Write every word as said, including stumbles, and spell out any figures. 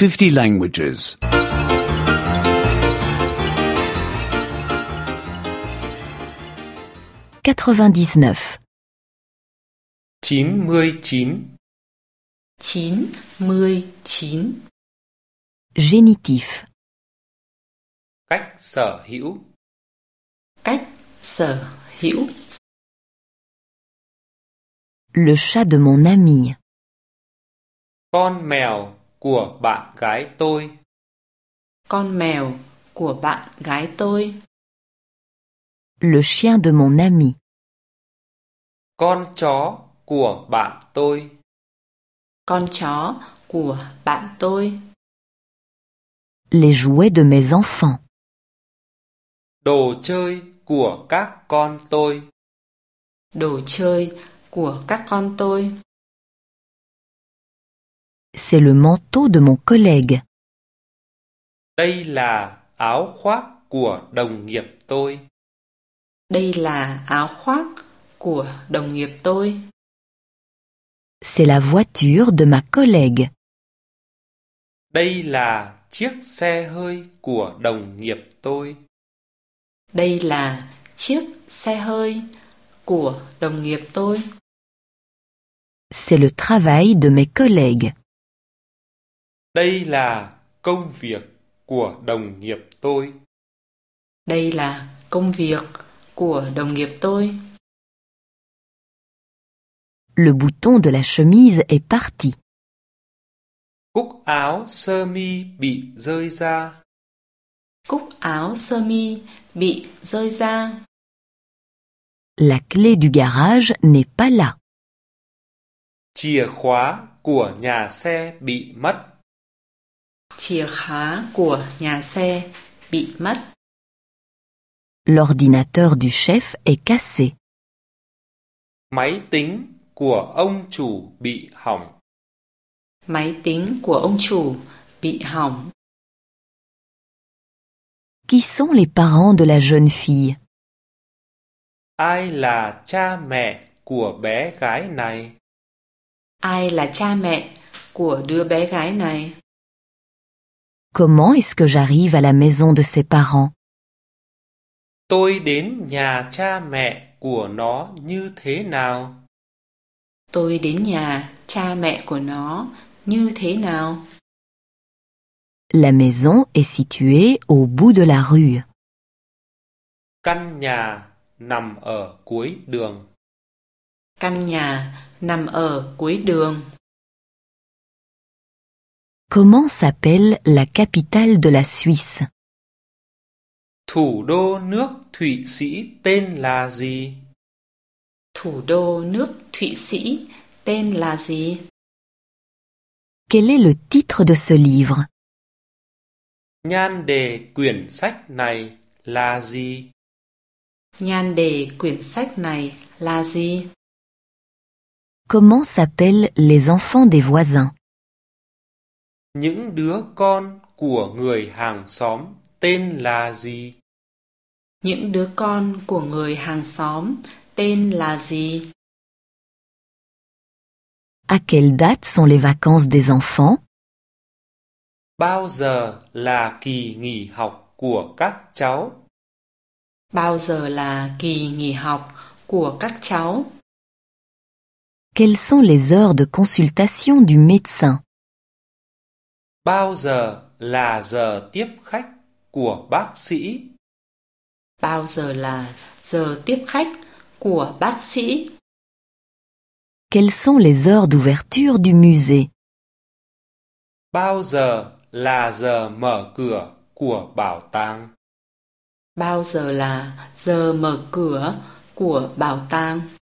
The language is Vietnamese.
fifty languages. quatre-vingt-dix-neuf. chín mươi chín. chín mươi chín. Génitif. Cách sở hữu. Cách sở hữu. Le chat de mon ami. Con mèo của bạn gái tôi. Con mèo của bạn gái tôi. Le chien de mon ami. Con chó của bạn tôi. Con chó của bạn tôi. Les jouets de mes enfants. Đồ chơi của các con tôi. Đồ chơi của các con tôi. C'est le manteau de mon collègue. Đây là áo khoác của đồng nghiệp tôi. Đây là áo khoác của đồng nghiệp tôi. C'est la voiture de ma collègue. Đây là chiếc xe hơi của đồng nghiệp tôi. Đây là chiếc xe hơi của đồng nghiệp tôi. C'est le travail de mes collègues. Đây là công việc của đồng nghiệp tôi. Đây là công việc của đồng nghiệp tôi. Le bouton de la chemise est parti. Cúc áo sơ mi bị rơi ra. Cúc áo sơ mi bị rơi ra. La clé du garage n'est pas là. Chìa khóa của nhà xe bị mất. Chìa khóa của nhà xe bị mất. L'ordinateur du chef est cassé. Máy tính của ông chủ bị hỏng. Máy tính của ông chủ bị hỏng. Qui sont les parents de la jeune fille? Ai là cha mẹ của bé gái này? Ai là cha mẹ của đứa bé gái này? Comment est-ce que j'arrive à la maison de ses parents? Tôi đến nhà cha mẹ của nó như thế nào? Tôi đến nhà cha mẹ của nó như thế nào? La maison est située au bout de la rue. Căn nhà nằm ở cuối đường. Căn nhà nằm ở cuối đường. Comment s'appelle la capitale de la Suisse? Thủ đô nước Thụy Sĩ tên là gì? Thủ đô nước Thụy Sĩ tên là gì? Quel est le titre de ce livre? Nhan đề quyển sách này là gì? Nhan đề quyển sách này là gì? Comment s'appellent les enfants des voisins? Những đứa con của người hàng xóm tên là gì? Những đứa con của người hàng xóm tên là gì? À quelle date sont les vacances des enfants? Bao giờ là kỳ nghỉ học của các cháu? Bao giờ là kỳ nghỉ học của các cháu? Quelles sont les heures de consultation du médecin? Bao giờ là giờ tiếp khách của bác sĩ? Bao giờ là giờ tiếp khách của bác sĩ? Quelles sont les heures d'ouverture du musée? Bao giờ là giờ mở cửa của bảo tàng? Bao giờ là giờ mở cửa của bảo tàng?